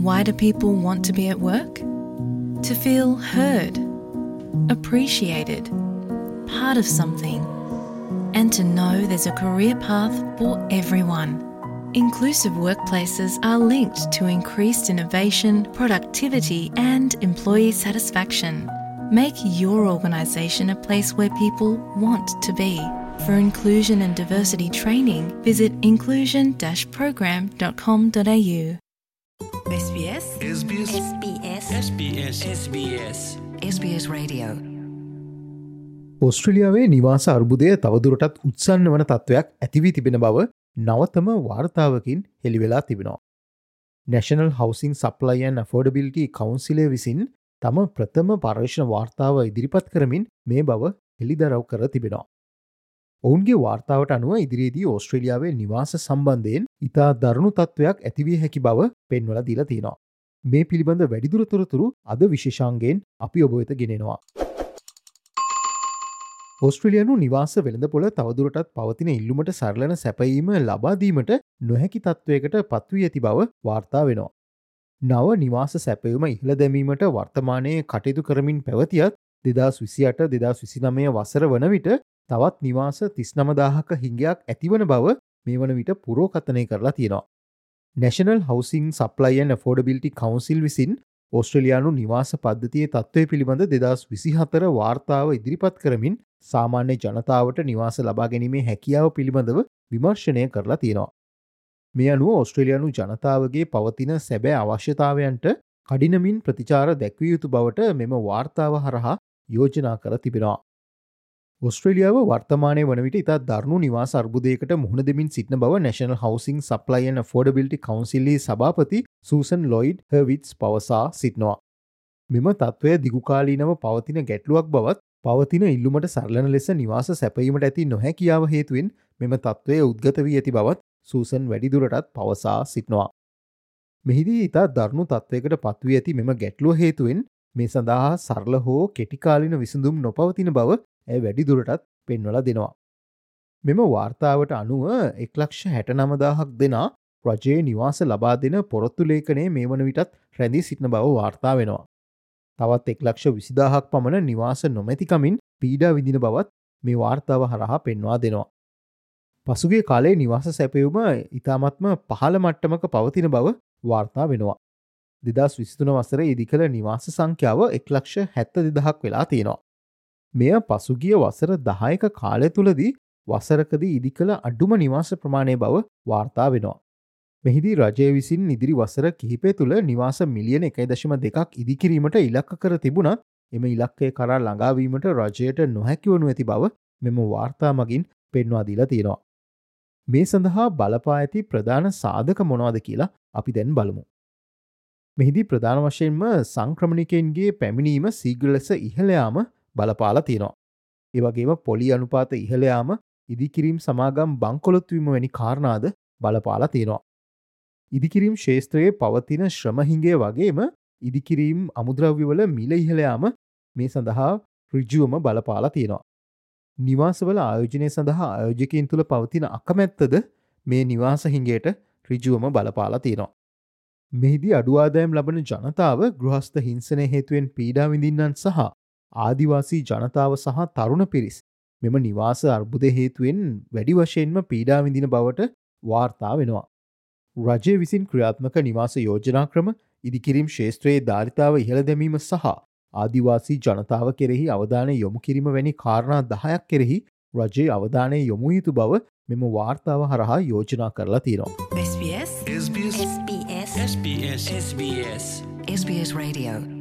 Why do people want to be at work? To feel heard, appreciated, part of something, and to know there's a career path for everyone. Inclusive workplaces are linked to increased innovation, productivity, and employee satisfaction. Make your organisation a place where people want to be. For inclusion and diversity training, visit inclusion-program.com.au. SBS SBS SBS SBS SBS SBS Radio. ඔස්ට්‍රේලියාවේ නිවාස අර්බුදය තවදුරටත් උත්සන්න වන තත්ත්වයක් ඇතිවී තිබෙන බව නවතම වාර්තාවකින් හෙළිවෙලා තිබෙනවා. National Housing Supply and Affordability Council විසින් තම ප්‍රථම පර්යේෂණ වාර්තාව ඉදිරිපත් කරමින් මේ බව හෙළිදරව් කර තිබෙනවා. ඔවුන්ගේ වාර්තාවට අනුව ඉදිරියේදී ඕස්ට්‍රේලියාවේ නිවාස සම්බන්ධයෙන් ඉතා දරුණු තත්ත්වයක් ඇතිවිය හැකි බව පෙන්වලා දීලා තියෙනවා. මේ පිළිබඳ වැඩිදුර තොරතුරු අද විශේෂාංගයෙන් අපි ඔබ වෙත ගෙනෙනවා. ඕස්ට්‍රේලියානු නිවාස වෙළඳපොළ තවදුරටත් පවතින ඉල්ලුමට සරලන සැපයීම ලබා දීමට නොහැකි තත්ත්වයකට පත්වී ඇති බව වාර්තා වෙනවා. නව නිවාස සැපයීම ඉහළ දැමීමට වර්තමානයේ කටයුතු කරමින් පැවතියත් 2028-2029 වසර වන විට තවත් නිවාස 39,000ක හිඟයක් ඇතිවන බව මේ වන විට පුරෝකථනය කරලා තියෙනවා. National Housing Supply and Affordability Council විසින් ඕස්ට්‍රේලියානු නිවාස පද්ධතියේ තත්ත්වය පිළිබඳ 2024 වාර්තාව ඉදිරිපත් කරමින් සාමාන්‍ය ජනතාවට නිවාස ලබා ගැනීමේ හැකියාව පිළිබඳව විමර්ශනය කරලා තියෙනවා. මේ අනුව ඕස්ට්‍රේලියානු ජනතාවගේ පවතින සැබෑ අවශ්‍යතාවයන්ට කඩිනමින් ප්‍රතිචාර දැක්විය යුතු බවට මෙම වාර්තාව හරහා යෝජනා කර තිබෙනවා. ඔස්ට්‍රේලියාව වර්තමානය වන විට ඉතා දරුණු නිවාස අර්බුදයකට මුහුණ දෙමින් සිටින බව National Housing Supply and Affordability Council සභාපති සූසන් ලොයිඩ් හර්විට්ස් පවසා සිටිනවා. මෙම තත්ත්වය දිගුකාලීනව පවතින ගැටලුවක් බවත් පවතින ඉල්ලුමට සරලන ලෙස නිවාස සැපයීමට ඇති නොහැකියාව හේතුවෙන් මෙම තත්ත්වය උද්ගත වී ඇති බවත් සූසන් වැඩිදුරටත් පවසා සිටිනවා. මෙහිදී ඉතා දරුණු තත්ත්වයකට පත්වී ඇති මෙම ගැටලුව හේතුවෙන් මේ සඳහා සරල හෝ කෙටිකාලීන විසඳුම් නොපවතින බව ඇය වැඩිදුරටත් පෙන්වලා දෙනවා. මෙම වාර්තාවට අනුව 1,69,000ක් දෙනා රජයේ නිවාස ලබා දෙන පොරොත්තු ලේඛනයේ මේ වන විටත් රැඳී සිටින බව වාර්තා වෙනවා. තවත් 1,20,000ක් පමණ නිවාස නොමැතිකමින් පීඩා විඳින බවත් මේ වාර්තාව හරහා පෙන්වා දෙනවා. පසුගිය කාලයේ නිවාස සැපයුම ඉතාමත්ම පහළ මට්ටමක පවතින බව වාර්තා වෙනවා. 2023 වසරේ ඉදිකළ නිවාස සංඛ්‍යාව 1,72,000ක් වෙලා තියෙනවා. මෙය පසුගිය වසර 10ක කාලය තුලදී වසරකදී ඉදිකළ අඩුම නිවාස ප්‍රමාණය බව වාර්තා වෙනවා. මෙහිදී රජය විසින් ඉදිරි වසර කිහිපය තුළ නිවාස මිලියන 1.2ක් ඉදිකිරීමට ඉලක්ක කර තිබුණත් එම ඉලක්කය කරා ළඟාවීමට රජයට නොහැකි වනු ඇති බව මෙම වාර්තා මගින් පෙන්වා දීලා තියෙනවා. මේ සඳහා බලපා ඇති ප්‍රධාන සාධක මොනවාද කියලා අපි දැන් බලමු. මෙහිදී ප්‍රධාන වශයෙන්ම සංක්‍රමණිකයන්ගේ පැමිණීම ශීඝ්‍ර ලෙස ඉහළ යාම බලපාලා තියෙනවා. ඒ වගේම පොලි අනුපාත ඉහළ යාම, ඉදිකිරීම් සමාගම් බංකොලොත් වීම වැනි කාරණාද බලපාලා තියෙනවා. ඉදිකිරීම් ශේෂ්ත්‍රයේ පවතින ශ්‍රම හිඟය වගේම ඉදිකිරීම් අමුද්‍රව්‍යවල මිල ඉහළ යාම මේ සඳහා ඍජුවම බලපාලා තියෙනවා. නිවාසවල ආයෝජනය සඳහා ආයෝජකයන් තුළ පවතින අකමැත්තද මේ නිවාස හිඟයට ඍජුවම බලපාලා තියෙනවා. මෙහිදී අඩු ආදායම් ලබන ජනතාව ගෘහස්ත හිංසනය හේතුවෙන් පීඩා විඳින්නන් සහ ආදිවාසී ජනතාව සහ තරුණ පිරිස් මෙම නිවාස අර්බුද හේතුවෙන් වැඩි වශයෙන්ම පීඩා විඳින බවට වාර්තා වෙනවා. රජය විසින් ක්‍රියාත්මක නිවාස යෝජනා ක්‍රම, ඉදිකිරීම් ශේෂ්ත්‍රයේ ධාරිතාව ඉහළ දැමීම සහ ආදිවාසී ජනතාව කෙරෙහි අවධානය යොමු කිරීම වැනි කාරණා 10ක් කෙරෙහි රජයේ අවධානය යොමු යුතු බව මෙම වාර්තාව හරහා යෝජනා කරලා තියෙනවා. SBS SBS SBS SBS SBS SBS Radio